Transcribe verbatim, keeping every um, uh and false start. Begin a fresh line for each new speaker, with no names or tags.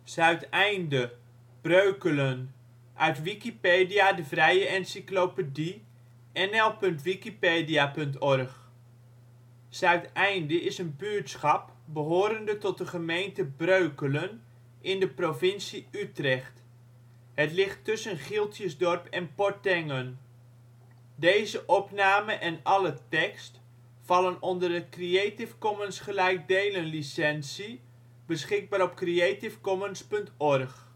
Zuideinde, Breukelen, uit Wikipedia, de vrije encyclopedie. N L punt wikipedia punt org. Zuideinde is een buurtschap behorende tot de gemeente Breukelen in de provincie Utrecht. Het ligt tussen Gieltjesdorp en Portengen. Plaatsen in de gemeente Breukelen Dorpen: Bilthoven · De Bilt · Groenekan · Hollandsche Rading · Maartensdijk · Westbroek Gehuchten: Achterwetering · Achttienhoven · De Haar · Hamrik · De Jammer · Keuningswijk · De Linde ·' t Malijk · Trimunt · Willemstad · Zethuis Groningen: Steden en dorpen in Gelderland Nederland: Provincies · Gemeenten 52° n, 5° 34 ' OL